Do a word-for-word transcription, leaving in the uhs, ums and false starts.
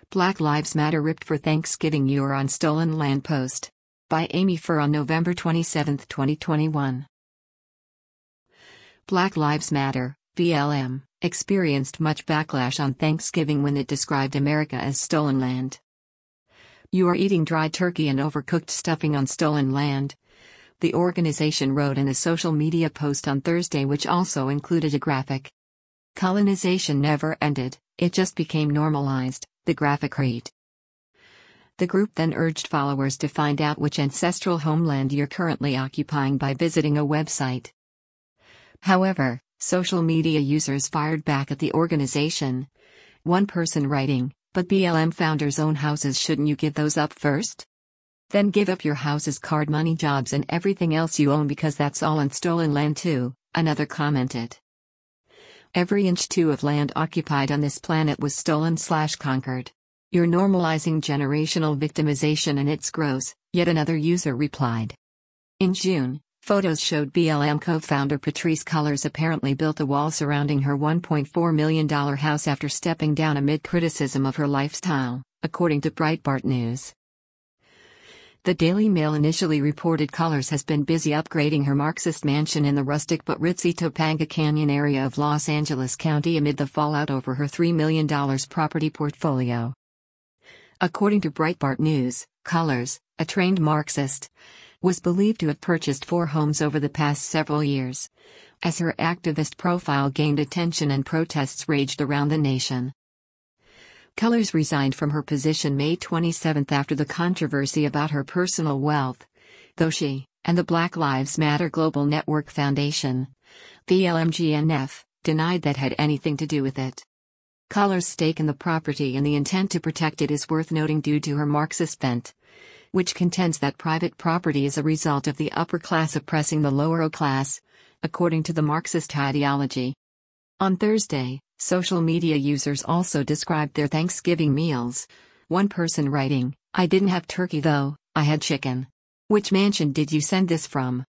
Black Lives Matter ripped for Thanksgiving You're on Stolen Land post. By Amy Furr on November twenty-seventh, twenty twenty-one. Black Lives Matter, B L M, experienced much backlash on Thanksgiving when it described America as stolen land. You are eating dry turkey and overcooked stuffing on stolen land, the organization wrote in a social media post on Thursday, which also included a graphic. Colonization never ended, it just became normalized, the graphic read. The group then urged followers to find out which ancestral homeland you're currently occupying by visiting a website. However, social media users fired back at the organization. One person writing, "But B L M founders own houses, shouldn't you give those up first? Then give up your houses, card money, jobs and everything else you own, because that's all on stolen land too," another commented. Every inch too of land occupied on this planet was stolen slash conquered. You're normalizing generational victimization and it's gross, yet another user replied. In June, photos showed B L M co-founder Patrisse Cullors apparently built a wall surrounding her one point four million dollars house after stepping down amid criticism of her lifestyle, according to Breitbart News. The Daily Mail initially reported Cullors has been busy upgrading her Marxist mansion in the rustic but ritzy Topanga Canyon area of Los Angeles County amid the fallout over her three million dollars property portfolio. According to Breitbart News, Cullors, a trained Marxist, was believed to have purchased four homes over the past several years, as her activist profile gained attention and protests raged around the nation. Cullors resigned from her position May twenty-seventh after the controversy about her personal wealth, though she, and the Black Lives Matter Global Network Foundation, B L M G N F, denied that had anything to do with it. Cullors' stake in the property and the intent to protect it is worth noting due to her Marxist bent, which contends that private property is a result of the upper class oppressing the lower class, according to the Marxist ideology. On Thursday, social media users also described their Thanksgiving meals, one person writing, "I didn't have turkey though, I had chicken. Which mansion did you send this from?"